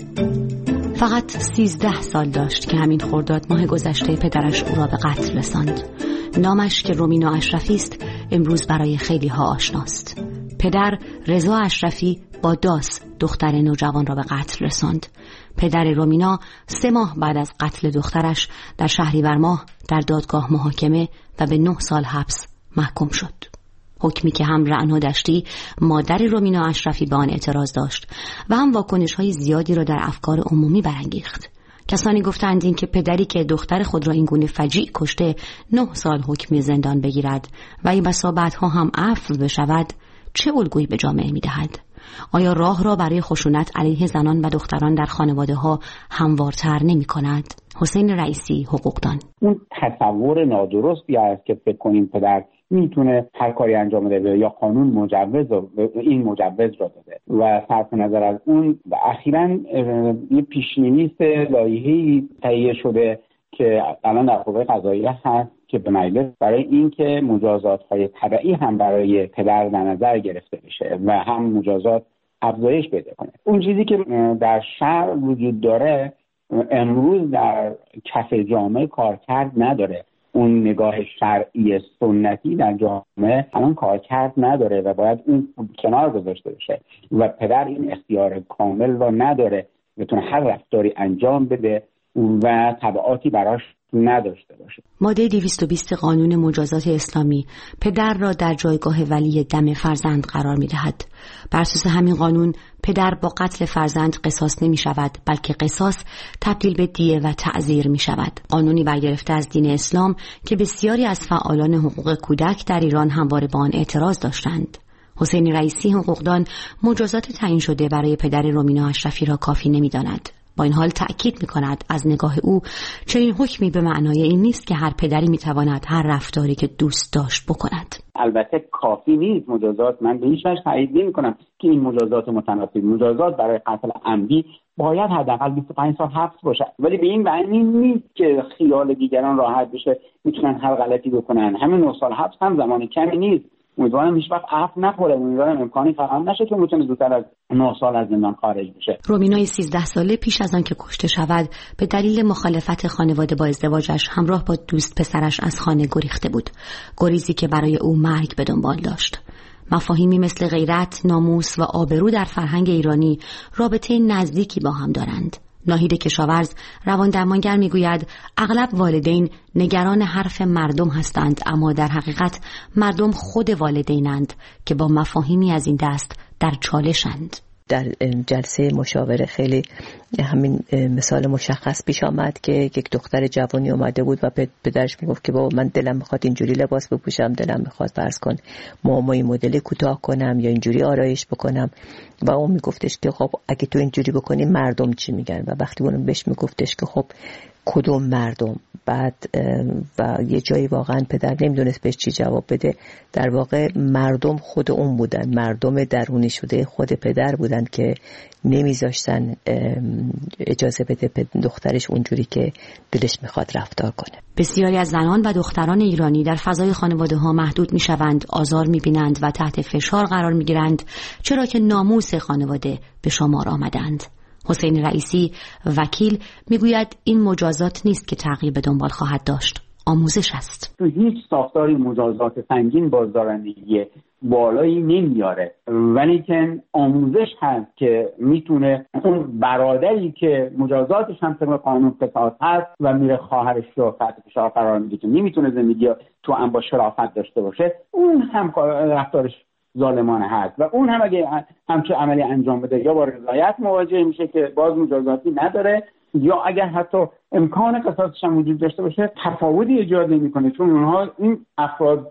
فقط سیزده سال داشت که همین خرداد ماه گذشته پدرش او را به قتل رساند. نامش که رومینا اشرفی است امروز برای خیلی ها آشناست. پدر رضا اشرفی با داس دختر نوجوان را به قتل رساند. پدر رومینا سه ماه بعد از قتل دخترش در شهریور ماه در دادگاه محاکمه و به نه سال حبس محکوم شد. حکمی که هم رعنا دشتی مادر رومینا اشرفی به آن اعتراض داشت و هم واکنش‌های زیادی را در افکار عمومی برانگیخت. کسانی گفتند این که پدری که دختر خود را این گونه فجیع کشته نه سال حکم زندان بگیرد و این بسا بعدها هم عفو بشود چه الگویی به جامعه می‌دهد؟ آیا راه را برای خشونت علیه زنان و دختران در خانواده‌ها هموارتر نمی‌کند؟ حسین رئیسی، حقوقدان: اون تصور نادرستی است که فکر کنیم پدر میتونه هر کاری انجام بده یا قانون مجوز این مجوز را داده و صرف نظر از اون اخیراً یه پیش‌نویس لایحه‌ای تهیه شده که الان در قوه قضاییه هست که به مجلس برای اینکه مجازات‌های تبعی هم برای پدر در نظر گرفته بشه و هم مجازات افزایش پیدا کنه. اون چیزی که در شرع وجود داره امروز در کف جامعه کارکرد نداره. اون نگاه شرعی سنتی در جامعه الان کارکرد نداره و باید اون کنار گذاشته بشه و پدر این اختیار کامل رو نداره بتونه هر رفتاری انجام بده و تبعاتی براش نداشته باشه. ماده دویست و بیست قانون مجازات اسلامی پدر را در جایگاه ولی دم فرزند قرار می دهد. بر اساس همین قانون پدر با قتل فرزند قصاص نمی شود بلکه قصاص تبدیل به دیه و تعزیر می شود. قانونی برگرفته از دین اسلام که بسیاری از فعالان حقوق کودک در ایران همواره با آن اعتراض داشتند. حسین رئیسی، حقوقدان، مجازات تعیین شده برای پدر رومینا اشرفی را کافی نمی داند. با این حال تأکید می‌کند از نگاه او چنین حکمی به معنای این نیست که هر پدری می‌تواند هر رفتاری که دوست داشت بکند. البته کافی نیست مجازات. من به هیچ وجه تایید نمی‌کنم که این مجازات متناسب. مجازات برای قتل عمدی باید حداقل بیست و پنج سال حبس باشه، ولی به این معنی نیست که خیال دیگران راحت بشه میتونن هر غلطی بکنن. همین نه سال حبس هم زمان کمی نیست. امیدوارم هیچ وقت عفو نخوره. امیدوارم امکانی فراهم نشه که میتونه زودتر از نه سال از زندان خارج بشه. رومینای سیزده ساله پیش از آن که کشته شود به دلیل مخالفت خانواده با ازدواجش همراه با دوست پسرش از خانه گریخته بود. گریزی که برای او مرگ به دنبال داشت. مفاهیمی مثل غیرت، ناموس و آبرو در فرهنگ ایرانی رابطه نزدیکی با هم دارند. ناهید کشاورز، روان درمانگر، میگوید اغلب والدین نگران حرف مردم هستند، اما در حقیقت مردم خود والدینند که با مفاهیمی از این دست در چالشند. در جلسه مشاوره خیلی همین مثال مشخص پیش آمد که یک دختر جوانی اومده بود و پدرش میگفت که بابا من دلم میخواد اینجوری لباس بپوشم، دلم میخواد فرض کن موهای مدل کوتاه کنم یا اینجوری آرایش بکنم و اون میگفتش که خب اگه تو اینجوری بکنی مردم چی میگن و وقتی اون بهش میگفتش که خب کدوم مردم، بعد و یه جایی واقعا پدر نمیدونست بهش چی جواب بده. در واقع مردم خود اون بودن، مردم درونی شده خود پدر بودن که نمیذاشتن اجازه بده به دخترش اونجوری که دلش میخواد رفتار کنه. بسیاری از زنان و دختران ایرانی در فضای خانواده ها محدود میشوند، آزار میبینند و تحت فشار قرار میگیرند چرا که ناموس خانواده به شمار آمدند. حسین رئیسی، وکیل، میگوید این مجازات نیست که تغییر به دنبال خواهد داشت، آموزش است. تو هیچ ساختاری مجازات سنگین بازدارندگی بالایی نمیاره، ولی که آموزش هست که میتونه اون برادری که مجازاتش هم طبق قانون قصاص هست و میره خواهرش رو تحت فشار قرار میده که نمیتونه زندگی تو هم با شرافت داشته باشه، اون هم رفتارش ظالمانه هست و اون هم اگه همچه عملی انجام بده یا با رضایت مواجه میشه که باز مجازاتی نداره، یا اگر حتی امکان قصاصش هم وجود داشته باشه تفاوتی ایجاد نمیکنه، چون اونها این افراد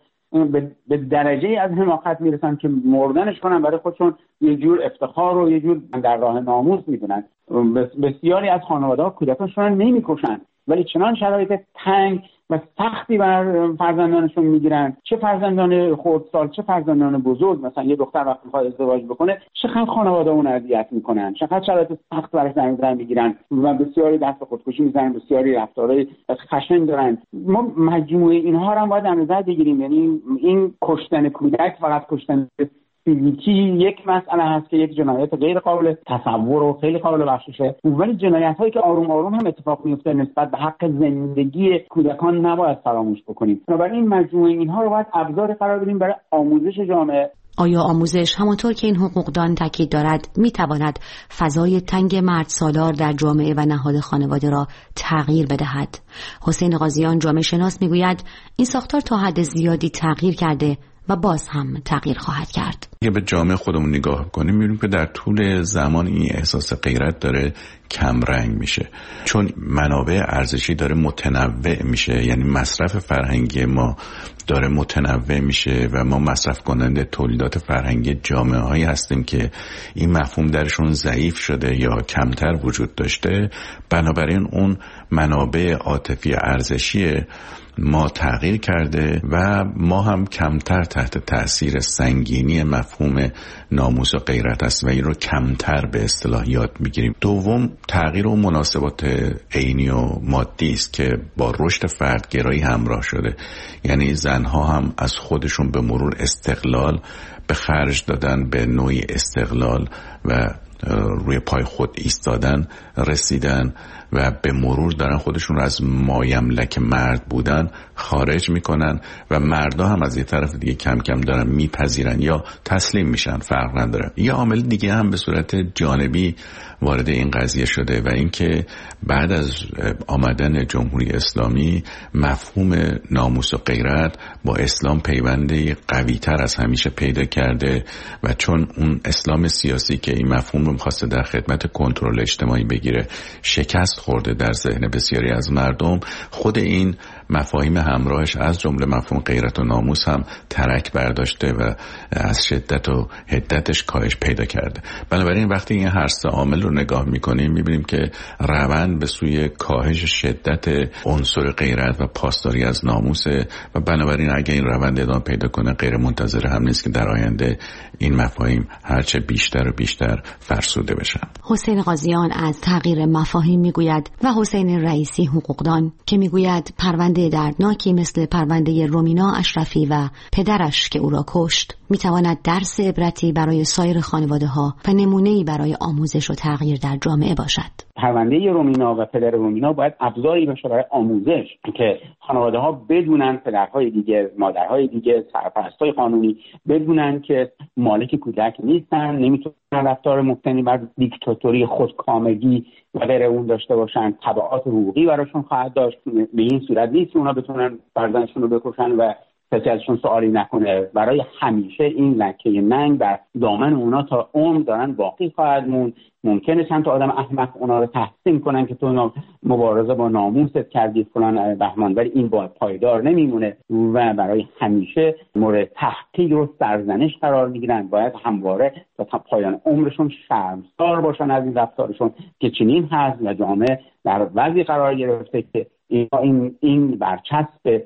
به درجه از حماقت میرسن که مردنش کنن برای خودشون یه جور افتخار و یه جور در راه ناموس میدونن. بسیاری از خانواده‌ها کودکانشون رو نمیکشن ولی چنان شرایط تنگ و سختی بر فرزندانشون میگیرن، چه فرزندان خردسال چه فرزندان بزرگ. مثلا یه دختر وقتی میخواد ازدواج بکنه چقدر خانواده اون اذیت میکنن، چقدر شرایط سخت براش در نظر میگیرن و بسیاری دست به خودکشی میزنن، بسیاری رفتارهای خشن دارن. ما مجموعه اینها رو هم باید در نظر بگیریم. یعنی این کشتن کودک فقط کشتن فیزیکی یک مسئله هست که یک جنایت غیر قابل تصور و خیلی قابل بخششه، ولی جنایت هایی که آروم آروم هم اتفاق میفته نسبت به حق زندگی کودکان نباید فراموش بکنیم. بنابراین مجموعه اینها رو باید ابزار قرار بدیم برای آموزش جامعه. آیا آموزش همانطور که این حقوقدان تاکید دارد میتواند فضای تنگ مرد سالار در جامعه و نهاد خانواده را تغییر بدهد؟ حسین قاضیان جامعه شناس میگوید این ساختار تا حد زیادی تغییر کرده و باز هم تغییر خواهد کرد. اگه به جامعه خودمون نگاه کنیم می‌بینیم که در طول زمان این احساس غیرت داره کم رنگ میشه، چون منابع ارزشی داره متنوع میشه، یعنی مصرف فرهنگی ما داره متنوع میشه و ما مصرف کننده تولیدات فرهنگی جامعه هایی هستیم که این مفهوم درشون ضعیف شده یا کمتر وجود داشته. بنابراین اون منابع عاطفی ارزشی ما تغییر کرده و ما هم کمتر تحت تأثیر سنگینی مفهوم ناموس و غیرت است و این رو کمتر به اصطلاح یاد میگیریم. دوم، تغییر و مناسبات عینی و مادی است که با رشد فردگرایی همراه شده، یعنی زنها هم از خودشون به مرور استقلال به خرج دادن، به نوعی استقلال و روی پای خود ایستادن رسیدن و به مرور دارن خودشون رو از مایملک مرد بودن خارج میکنن و مردا هم از یه طرف دیگه کم کم دارن میپذیرن یا تسلیم میشن، فرق نداره. یه عامل دیگه هم به صورت جانبی وارد این قضیه شده و اینکه بعد از آمدن جمهوری اسلامی مفهوم ناموس و غیرت با اسلام پیوندی قوی تر از همیشه پیدا کرده و چون اون اسلام سیاسی که این مفهوم رو میخواسته در خدمت کنترل اجتماعی بگیره شکست خورده در ذهن بسیاری از مردم، خود این مفاهیم همراهش از جمله مفهوم غیرت و ناموس هم ترک برداشته و از شدت و حدتش کاهش پیدا کرده. بنابراین وقتی این هر سه عامل رو نگاه میکنیم میبینیم که روند به سوی کاهش شدت عنصر غیرت و پاسداری از ناموسه و بنابراین اگه این روند ادامه پیدا کنه غیر منتظره هم نیست که در آینده این مفاهیم هرچه بیشتر و بیشتر فرسوده بشن. حسین قاضیان از تغییر مفاهیم میگوید و حسین رئیسی حقوقدان که میگوید پرونده دردناکی مثل پرونده رومینا اشرفی و پدرش که او را کشت میتواند درس عبرتی برای سایر خانواده ها و نمونه‌ای برای آموزش و تغییر در جامعه باشد. پرونده رومینا و پدر رومینا باید ابزاری باشه برای آموزش که خانواده ها بدونن، پدرهای دیگه، مادرهای دیگه، سرپرستای قانونی بدونن که مالک کودک نیستن، نمیتونن رفتار مبتنی بر دیکتاتوری، خودکامگی و غیره اون داشته باشن، تبعات حقوقی براشون خواهد داشت. به این صورت نیست که اونا بتونن فرزندشون رو بکشن و کسی ازشون سوالی نکنه. برای همیشه این لکه ننگ در دامن اونا تا عمر دارن باقی خواهد موند. ممکنه چند تا آدم احمق اونا رو تحسین کنن که تو مبارزه با ناموست کردی فلان بهمان، ولی این باید پایدار نمیمونه و برای همیشه مورد تحقیر و سرزنش قرار میگیرن. باید همواره تا پایان عمرشون شرمسار باشن از این رفتارشون که چنین هست و جامعه در وضعی قرار گرفته که این این برچسب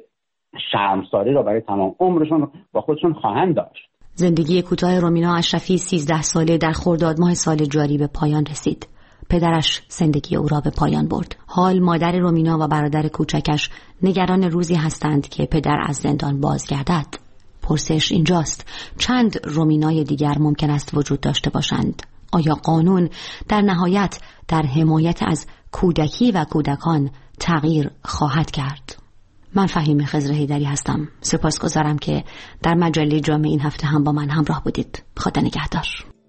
شرمساری را برای تمام عمرشون با خودشون خواهند داشت. زندگی کوتاه رومینا اشرفی سیزده ساله در خرداد ماه سال جاری به پایان رسید. پدرش زندگی او را به پایان برد. حال مادر رومینا و برادر کوچکش نگران روزی هستند که پدر از زندان بازگردد. پرسش اینجاست: چند رومینای دیگر ممکن است وجود داشته باشند؟ آیا قانون در نهایت در حمایت از کودکی و کودکان تغییر خواهد کرد؟ من فهیمه خضر حیدری هستم. سپاسگزارم که در مجله جامعه این هفته هم با من همراه بودید. خدا نگهدار.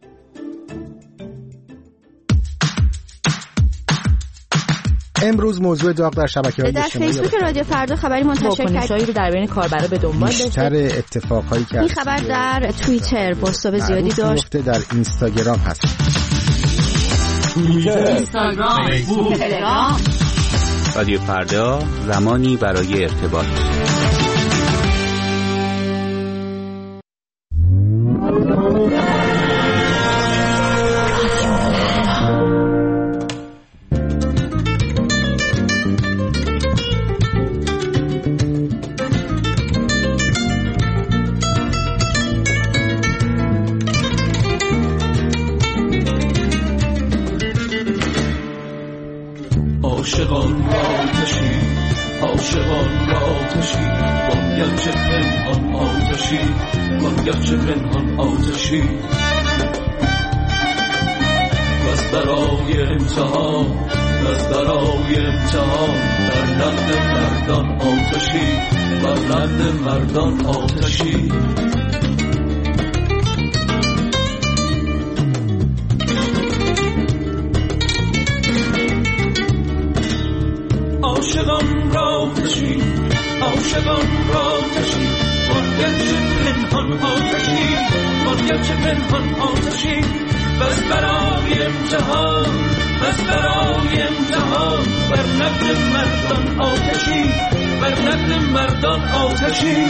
امروز موضوع داغ در شبکه‌های اجتماعی در فیسبوک رادیو فردا خبری منتشر کرد. واکنش‌هایی رو در بین کاربرا به دنبال داشت. بیشتر اتفاقایی که این خبر در توییتر بازتاب زیادی داشت. در اینستاگرام هست. توییتر، اینستاگرام، فیسبوک، تلگرام. رادیو فردا، زمانی برای ارتباط. عاشقان آتشی عاشقان آتشی باید چه پنهان آتشی باید چه پنهان آتشی بس برای امتحان بس برای امتحان در نقد مردان آتشی بر نقد مردان آتشی عاشقان را تشی عاشقان را تشی باید چه پنهان آتشی باید چه پنهان آتشی بس برای امتحان بس برای امتحان بر نقد مردان آتشی بر نقد مردان آتشی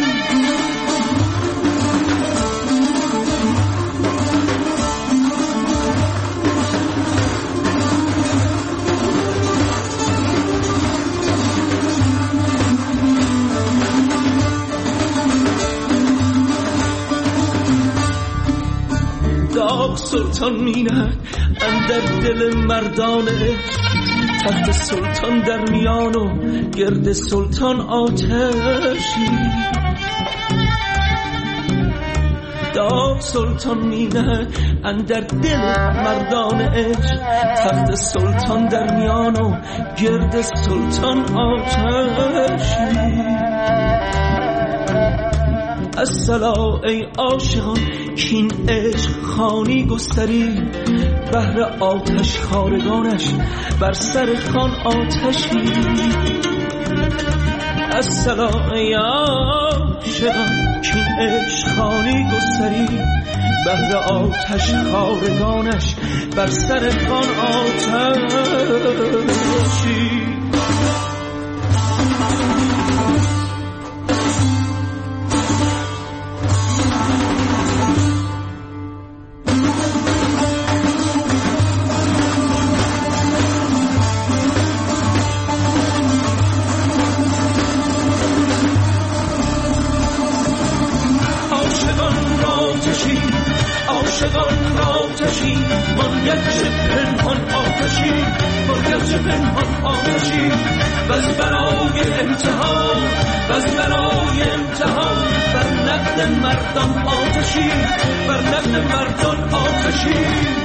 سلطان مینه اندر دل مردانه تخت سلطان در میان و گرد سلطان آتشی داغ سلطان مینه اندر دل مردانه تخت سلطان در میان و گرد سلطان آتشی الصلا ای عاشقان کین عشق خانی گستری بهر آتش خارگانش بر سر خان آتشی الصلا ای عاشقان کین عشق خانی گستری بهر آتش خارگانش بر سر خان آتشی عاشقان آتشی باید چه پنهان آتشی باید چه پنهان آتشی بس برای امتحان بس برای امتحان بر نقد مردان آتشی بر نقد مردان آتشی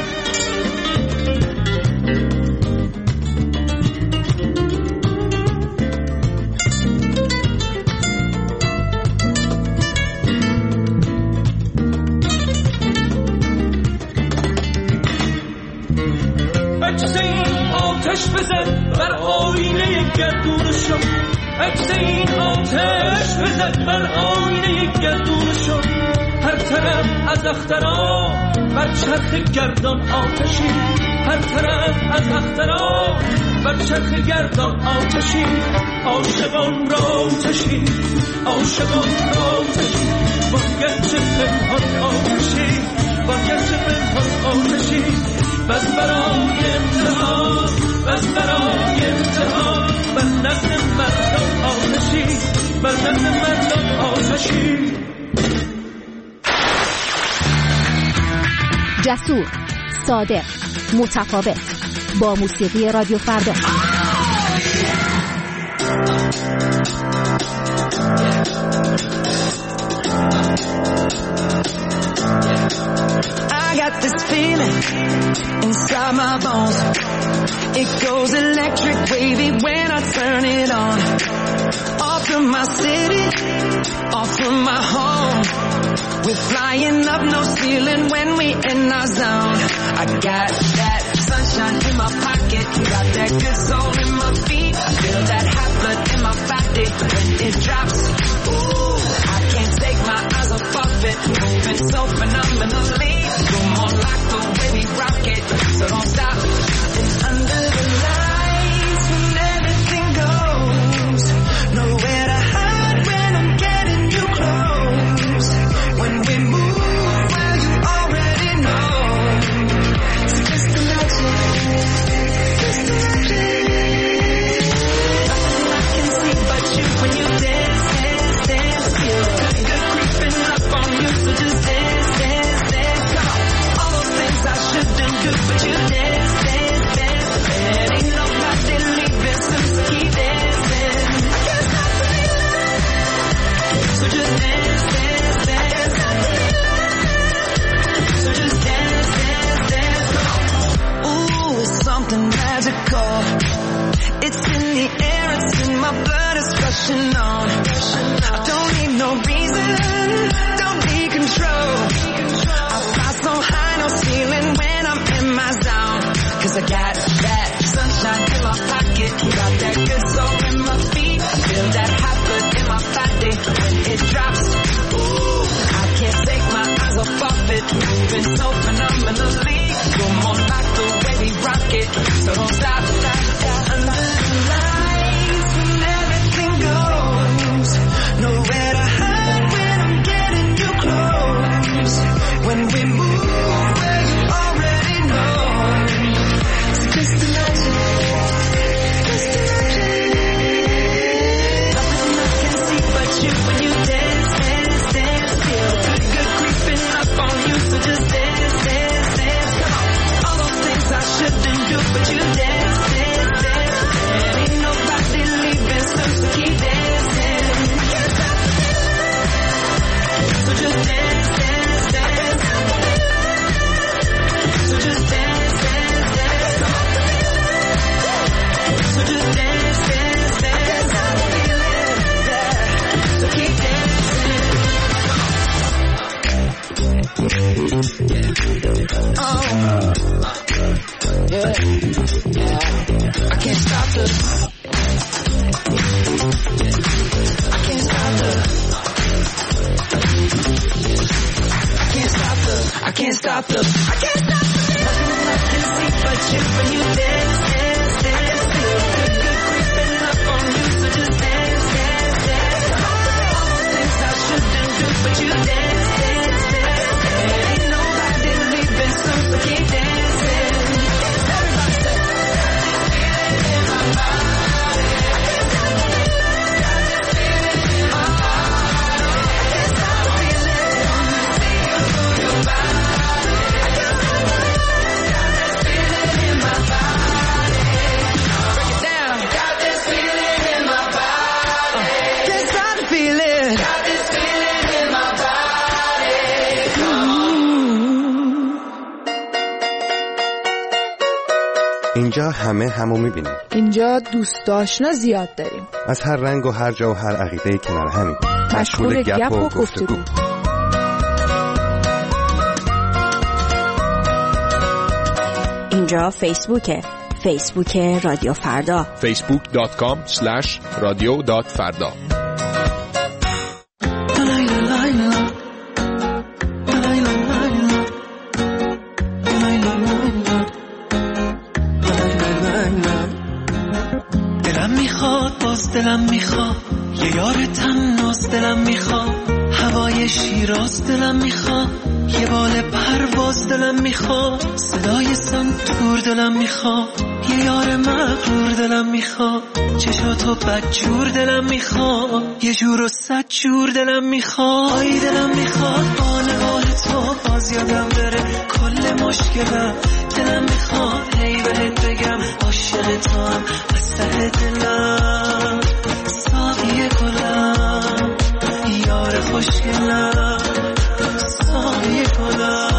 آتش بزد بر آینه گردونشو عکس این آتش بزد بر آینه گردونشو هر طرف از اخترا بر چرخ گردان آتشی هر طرف از اخترا بر چرخ گردان آتشی عاشقان را آتشی عاشقان را آتشی باید چه پنهان آتشی باید چه پنهان آتشی بس برای امتحان بس برای امتحان بر نقد مردان آتشی بر نقد مردان آتشی جسور، صادق، متفاوت با موسیقی رادیو فردا. I got this feeling inside my bones. It goes electric wavy when I turn it on. Off from my off from my home. We're flying up, no ceiling when we in our zone. I got that sunshine in my pocket, got that good soul in my feet. I feel that hot blood in my body when it drops. Ooh, I can't take my eyes off of it, moving so phenomenally. Come on, like the way we rock it, so don't stop. And under the lights, when everything goes, nowhere to hide when I'm getting you close. When we move, well, you already know. It's just imagine, just imagine. Nothing I can see but you when you dance, dance, dance. Feel good, good creeping up on you, so just dance, dance, dance. Come on, all those things I shouldn't do, but you dance, dance, dance. And ain't nobody leaving, so keep dancing. I can't stop the feeling, so just dance, dance, dance. So just dance, dance, dance. Ooh, it's something magical. It's in the air, it's in my blood, it's rushing on. I don't need no reason, don't need control. I fly so high, no ceiling when I'm in my zone. Cause I got that sunshine in my pocket, got that good soul in my feet. I feel that hot blood in my body when it drops. Ooh, I can't take my eyes off of it, moving so phenomenally. Come on, like the way we rock it, so don't stop, stop, stop. Under the lights, when everything goes, nowhere to hide when I'm getting you close. When we move, well, you already know. So just imagine, just imagine. Nothing I can see but you when you dance, dance, dance. Feel good, good creeping up on you, so just dance, dance, dance. Come on, all those things I shouldn't do, but you dance, dance, dance. And ain't nobody leaving, so keep dancing. I can't stop the feeling, so just dance, dance, dance. So just dance, dance, dance. So just dance, dance, dance. I can't stop the feeling, yeah. So keep dancing. Oh, yeah, yeah. I can't stop the. I can't stop the. I can't stop the. I can't stop the. I can't stop the. Nothing I can see but you when you dance, dance, dance. Feel good, good creeping up on you, so just dance, dance, dance. All those things I shouldn't do, but you dance, dance, dance. Ain't nobody leaving, so keep dancing. Everybody say, got this feeling in my body. I can't stop the feeling, got this feeling in my body. I can't stop the feeling, see you move your body. I can't stop the feeling, got this feeling in my body. Break it down. Got this feeling in my body. Can't stop the feeling, got this feeling in my body. Come on. اینجا همه همو میبینیم. اینجا دوست آشنا زیاد داریم. از هر رنگ و هر جا و هر عقیده کنار همین. مشغول گپ و گفتگو. اینجا فیسبوکه. فیسبوک رادیو فردا. فیسبوک دات کام اسلش رادیو دات فردا. دلم میخواد باز دلم میخواد یه یار تناز دلم میخواد هوای شیراز دلم میخواد یه بال پرواز دلم میخواد صدای سنتور دلم میخواد یه یار مغرور دلم میخواد چشاتو بدجور دلم میخواد یه جور و صد جور دلم میخواد آی دلم میخواد آن آن تو باز یادم بره کل مشکلم دلم میخواد هی بهت بگم عاشق تو هم از ته دلم ساقی گلم یار خوشگلم ساقی گلم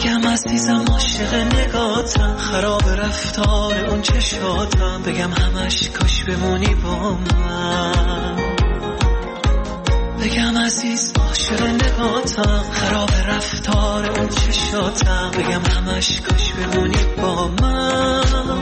بگم عزیزم عاشق نگاتم، خراب رفتار اون چشاتم، بگم همش کاش بمونی با من. بگم عزیز عاشق نگاتم، خراب رفتار اون چشاتم، بگم همش کاش بمونی با من.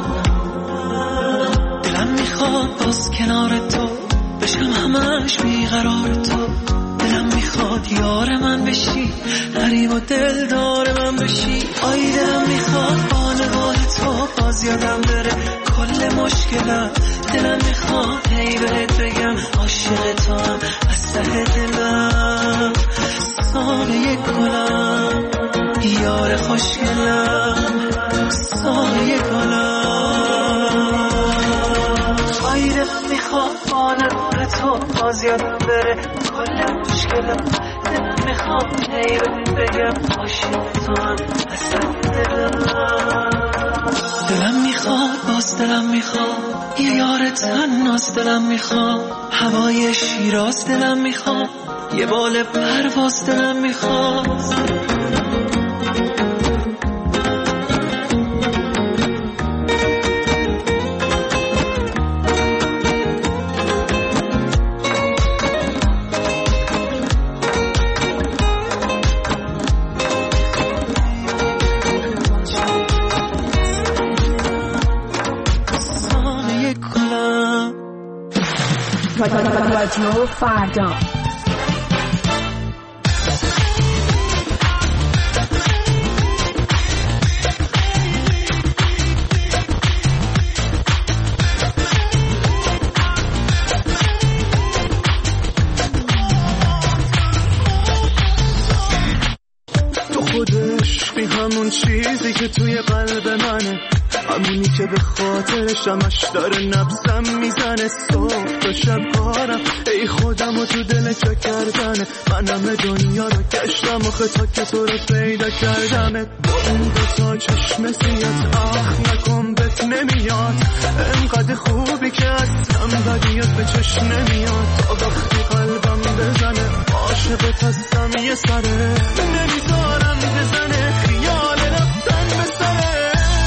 دلم میخواد باز کنار تو بشم همش بیقرار تو، دلم میخواد یار من بشی، غریب و دلدار من بشی. آی دلم میخواد با نگاه تو باز یادم بره کل مشکلم، دلم میخواد هی بهت بگم عاشق تو هم از ته دلم. سایه گلم یار خوشگلم، سایه گلم. آی دلم میخواد با نگاه تو باز یادم بره کل مشکلم، دلم میخواد هی بهت بگم عاشق تو هم از ته دلم. دلم میخواد باز دلم میخواد یه یار تناس، دلم میخواد هوای شیراز، دلم میخواد یه بال پرواز، دلم میخواد. رادیو فردا. تو خودش بی همون چیزی که توی قلب منه، همونی که به خاطرش همش داره نبضم میزنه. صبح تا شب کارم ای خودم و تو دل چه کردنه، من همه دنیا رو گشتم و خطا که تو رو پیدا کردمه. با اون دوتا چشم سیات آخ نکن بهت نمیاد، انقدر خوبی که اصلا بدیات به چشم نمیاد. تا وقتی قلبم بزنه عاشقت هستم یه سره، نمیذارم بزنه خیال رفتن به سره.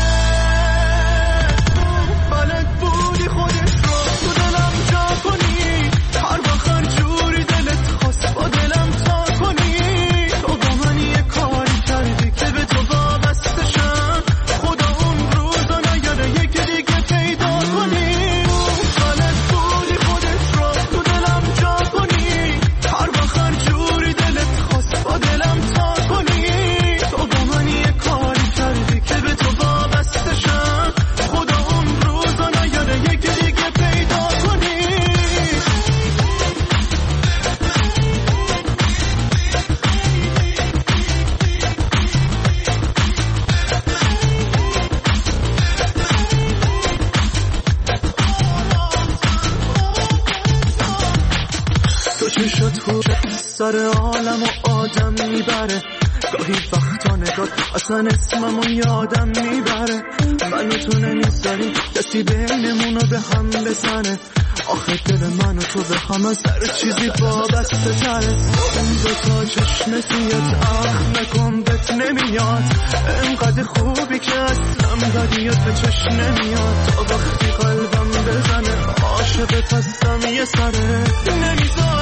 سر عالم و آدم میبره، گاهی وقتا نگاه اصلا اسممو یادم میبره. منو تو نمیذاری کسی بینمونو به هم بزنه، آخه دل منو تو به هم از هر چیزی وابسته تره. اون دوتا چشم سیات آخ نکن بهت نمیاد، انقدر خوبی که اصلا بدیات به چشم نمیاد. تا وقتی قلبم بزنه عاشقت هستم یه سره، نمیذار